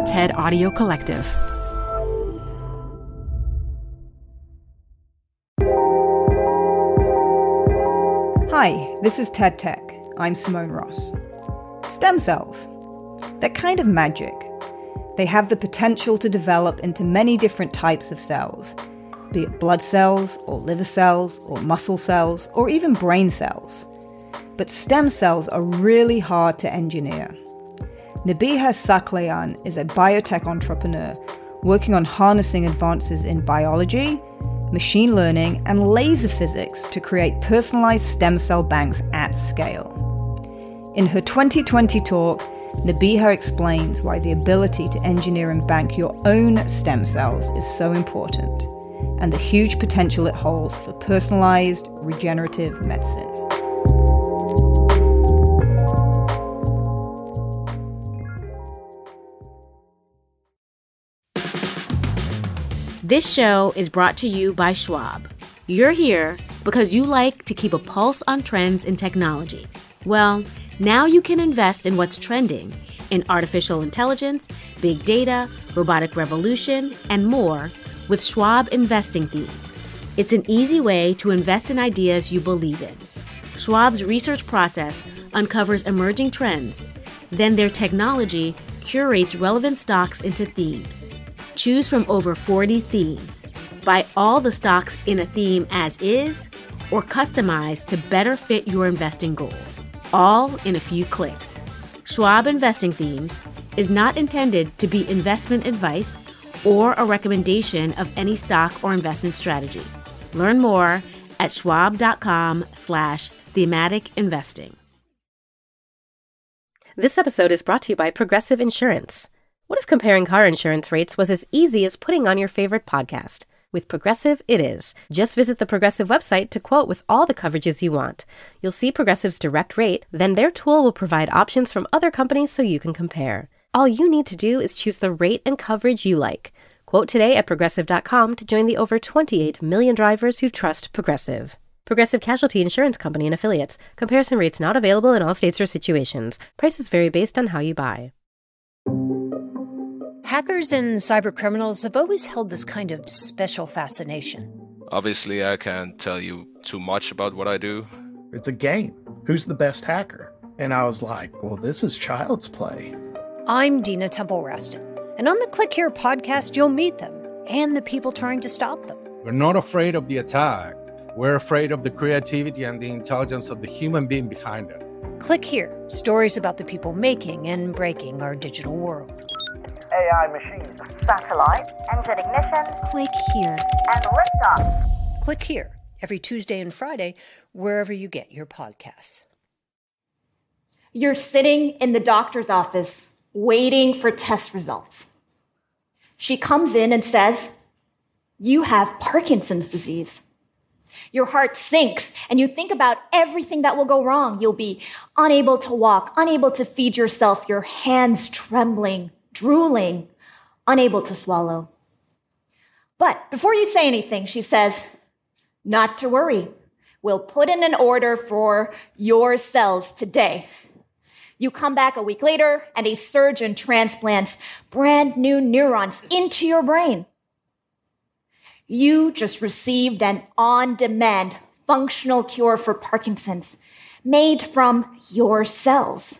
TED Audio Collective. Hi, this is TED Tech. I'm Simone Ross. Stem cells. They're kind of magic. They have the potential to develop into many different types of cells, be it blood cells, or liver cells, or muscle cells, or even brain cells. But stem cells are really hard to engineer. Nabiha Saklayan is a biotech entrepreneur working on harnessing advances in biology, machine learning, and laser physics to create personalized stem cell banks at scale. In her 2020 talk, Nabiha explains why the ability to engineer and bank your own stem cells is so important, and the huge potential it holds for personalized, regenerative medicine. This show is brought to you by Schwab. You're here because you like to keep a pulse on trends in technology. Well, now you can invest in what's trending in artificial intelligence, big data, robotic revolution, and more with Schwab Investing Themes. It's an easy way to invest in ideas you believe in. Schwab's research process uncovers emerging trends. Then their technology curates relevant stocks into themes. Choose from over 40 themes. Buy all the stocks in a theme as is, or customize to better fit your investing goals. All in a few clicks. Schwab Investing Themes is not intended to be investment advice or a recommendation of any stock or investment strategy. Learn more at schwab.com/thematic investing. This episode is brought to you by Progressive Insurance. What if comparing car insurance rates was as easy as putting on your favorite podcast? With Progressive, it is. Just visit the Progressive website to quote with all the coverages you want. You'll see Progressive's direct rate, then their tool will provide options from other companies so you can compare. All you need to do is choose the rate and coverage you like. Quote today at Progressive.com to join the over 28 million drivers who trust Progressive. Progressive Casualty Insurance Company and Affiliates. Comparison rates not available in all states or situations. Prices vary based on how you buy. Hackers and cybercriminals have always held this kind of special fascination. Obviously, I can't tell you too much about what I do. It's a game. Who's the best hacker? And I was like, well, this is child's play. I'm Dina Temple-Raston, and on the Click Here podcast, you'll meet them and the people trying to stop them. We're not afraid of the attack. We're afraid of the creativity and the intelligence of the human being behind it. Click Here, stories about the people making and breaking our digital world. AI machines, satellite, engine ignition, Click Here, and liftoff. Click Here, every Tuesday and Friday, wherever you get your podcasts. You're sitting in the doctor's office waiting for test results. She comes in and says, "You have Parkinson's disease." Your heart sinks and you think about everything that will go wrong. You'll be unable to walk, unable to feed yourself, your hands trembling, drooling, unable to swallow. But before you say anything, she says, "Not to worry. We'll put in an order for your cells today." You come back a week later and a surgeon transplants brand new neurons into your brain. You just received an on-demand functional cure for Parkinson's made from your cells.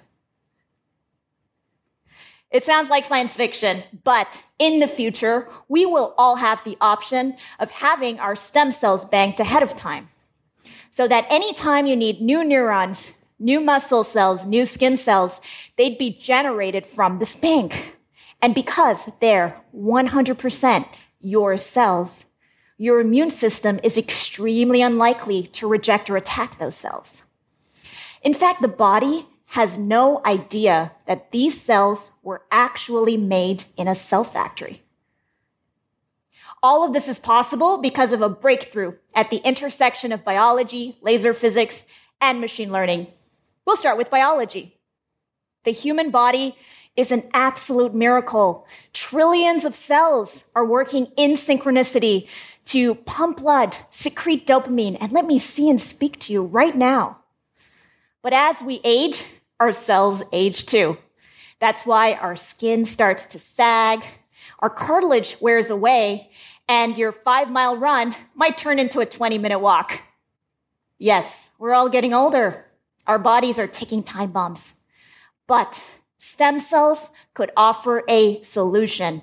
It sounds like science fiction, but in the future, we will all have the option of having our stem cells banked ahead of time. So that anytime you need new neurons, new muscle cells, new skin cells, they'd be generated from this bank. And because they're 100% your cells, your immune system is extremely unlikely to reject or attack those cells. In fact, the body has no idea that these cells were actually made in a cell factory. All of this is possible because of a breakthrough at the intersection of biology, laser physics, and machine learning. We'll start with biology. The human body is an absolute miracle. Trillions of cells are working in synchronicity to pump blood, secrete dopamine, and let me see and speak to you right now. But as we age, our cells age too. That's why our skin starts to sag, our cartilage wears away, and your 5-mile run might turn into a 20-minute walk. Yes, we're all getting older. Our bodies are ticking time bombs. But stem cells could offer a solution.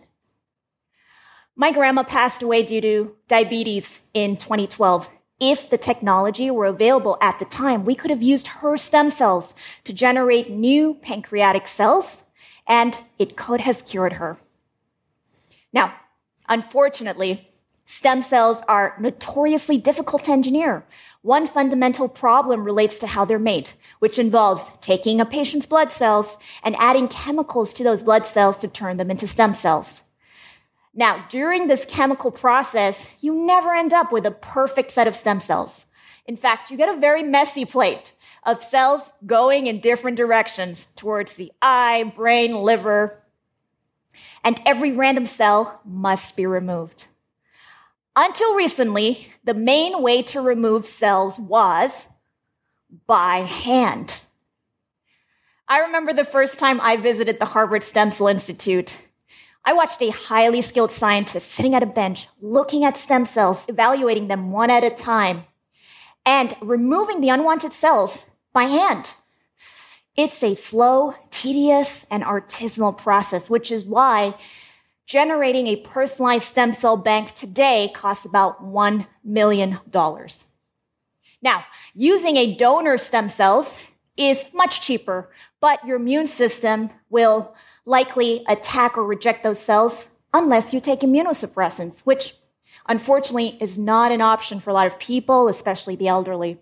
My grandma passed away due to diabetes in 2012. If the technology were available at the time, we could have used her stem cells to generate new pancreatic cells, and it could have cured her. Now, unfortunately, stem cells are notoriously difficult to engineer. One fundamental problem relates to how they're made, which involves taking a patient's blood cells and adding chemicals to those blood cells to turn them into stem cells. Now, during this chemical process, you never end up with a perfect set of stem cells. In fact, you get a very messy plate of cells going in different directions towards the eye, brain, liver, and every random cell must be removed. Until recently, the main way to remove cells was by hand. I remember the first time I visited the Harvard Stem Cell Institute. I watched a highly skilled scientist sitting at a bench, looking at stem cells, evaluating them one at a time, and removing the unwanted cells by hand. It's a slow, tedious, and artisanal process, which is why generating a personalized stem cell bank today costs about $1 million. Now, using a donor stem cells is much cheaper, but your immune system will likely attack or reject those cells unless you take immunosuppressants, which unfortunately is not an option for a lot of people, especially the elderly.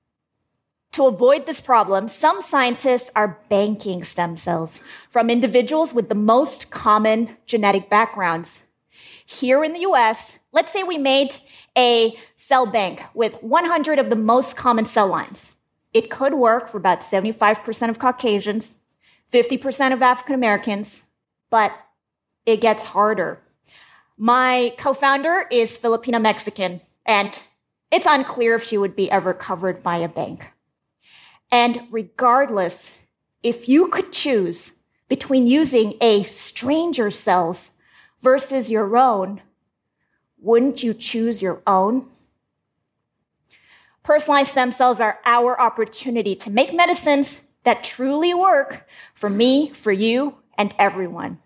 To avoid this problem, some scientists are banking stem cells from individuals with the most common genetic backgrounds. Here in the US, let's say we made a cell bank with 100 of the most common cell lines. It could work for about 75% of Caucasians, 50% of African Americans, but it gets harder. My co-founder is Filipino Mexican, and it's unclear if she would be ever covered by a bank. And regardless, if you could choose between using a stranger's cells versus your own, wouldn't you choose your own? Personalized stem cells are our opportunity to make medicines that truly work for me, for you, and everyone.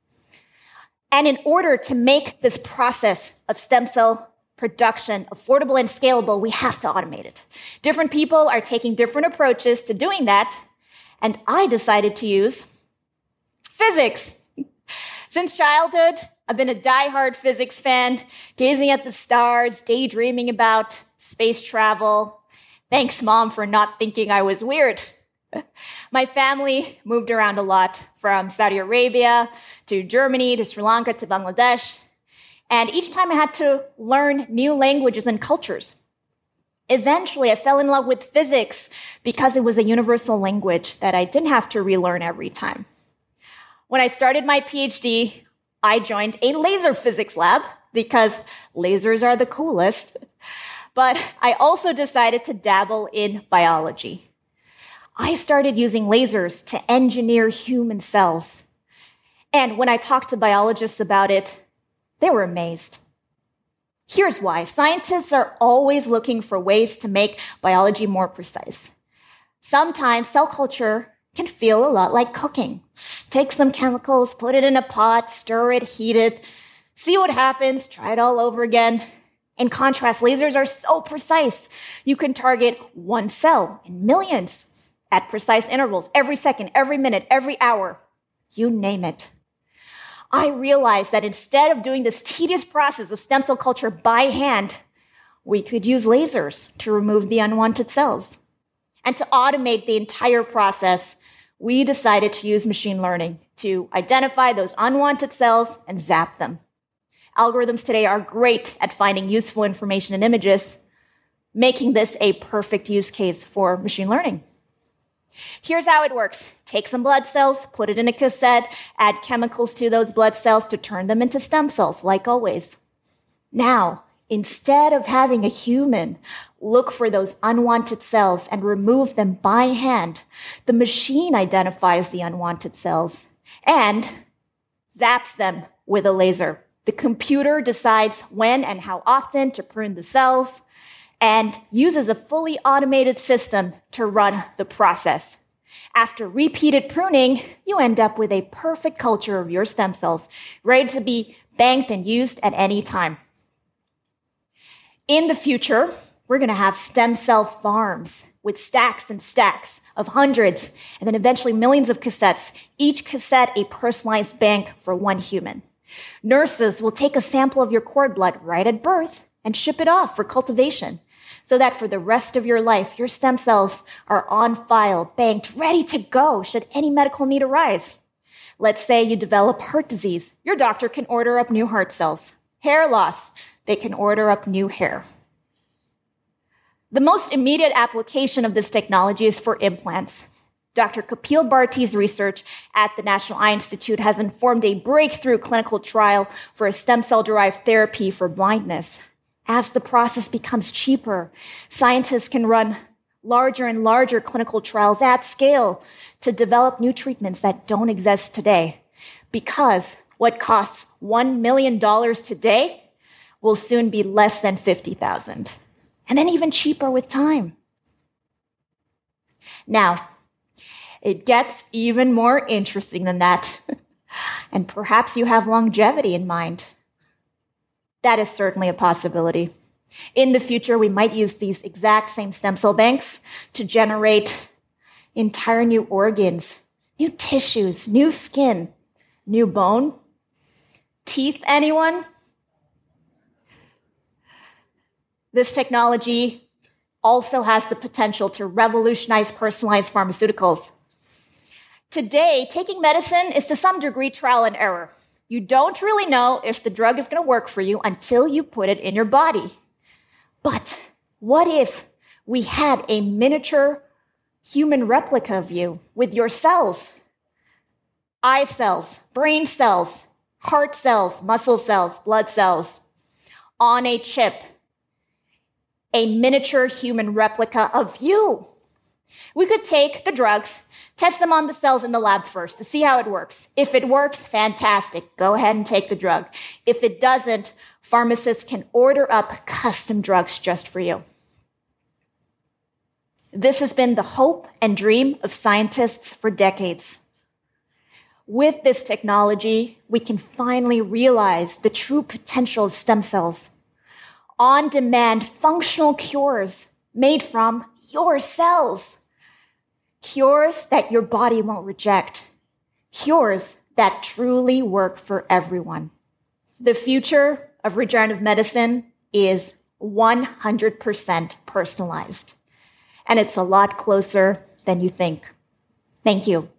And in order to make this process of stem cell production affordable and scalable, we have to automate it. Different people are taking different approaches to doing that, and I decided to use physics. Since childhood, I've been a diehard physics fan, gazing at the stars, daydreaming about space travel. Thanks, Mom, for not thinking I was weird. My family moved around a lot, from Saudi Arabia to Germany to Sri Lanka to Bangladesh. And each time I had to learn new languages and cultures. Eventually, I fell in love with physics because it was a universal language that I didn't have to relearn every time. When I started my PhD, I joined a laser physics lab because lasers are the coolest. But I also decided to dabble in biology. I started using lasers to engineer human cells. And when I talked to biologists about it, they were amazed. Here's why. Scientists are always looking for ways to make biology more precise. Sometimes cell culture can feel a lot like cooking. Take some chemicals, put it in a pot, stir it, heat it, see what happens, try it all over again. In contrast, lasers are so precise. You can target one cell in millions at precise intervals, every second, every minute, every hour, you name it. I realized that instead of doing this tedious process of stem cell culture by hand, we could use lasers to remove the unwanted cells. And to automate the entire process, we decided to use machine learning to identify those unwanted cells and zap them. Algorithms today are great at finding useful information in images, making this a perfect use case for machine learning. Here's how it works. Take some blood cells, put it in a cassette, add chemicals to those blood cells to turn them into stem cells, like always. Now, instead of having a human look for those unwanted cells and remove them by hand, the machine identifies the unwanted cells and zaps them with a laser. The computer decides when and how often to prune the cells and uses a fully automated system to run the process. After repeated pruning, you end up with a perfect culture of your stem cells, ready to be banked and used at any time. In the future, we're going to have stem cell farms with stacks and stacks of hundreds and then eventually millions of cassettes, each cassette a personalized bank for one human. Nurses will take a sample of your cord blood right at birth and ship it off for cultivation so that for the rest of your life, your stem cells are on file, banked, ready to go should any medical need arise. Let's say you develop heart disease. Your doctor can order up new heart cells. Hair loss, they can order up new hair. The most immediate application of this technology is for implants. Dr. Kapil Bharti's research at the National Eye Institute has informed a breakthrough clinical trial for a stem cell-derived therapy for blindness. As the process becomes cheaper, scientists can run larger and larger clinical trials at scale to develop new treatments that don't exist today. Because what costs $1 million today will soon be less than $50,000. And then even cheaper with time. Now, it gets even more interesting than that. And perhaps you have longevity in mind. That is certainly a possibility. In the future, we might use these exact same stem cell banks to generate entire new organs, new tissues, new skin, new bone. Teeth, anyone? This technology also has the potential to revolutionize personalized pharmaceuticals. Today, taking medicine is to some degree trial and error. You don't really know if the drug is going to work for you until you put it in your body. But what if we had a miniature human replica of you with your cells? Eye cells, brain cells, heart cells, muscle cells, blood cells, on a chip. A miniature human replica of you. We could take the drugs, test them on the cells in the lab first to see how it works. If it works, fantastic. Go ahead and take the drug. If it doesn't, pharmacists can order up custom drugs just for you. This has been the hope and dream of scientists for decades. With this technology, we can finally realize the true potential of stem cells. On-demand functional cures made from your cells. Cures that your body won't reject. Cures that truly work for everyone. The future of regenerative medicine is 100% personalized. And it's a lot closer than you think. Thank you.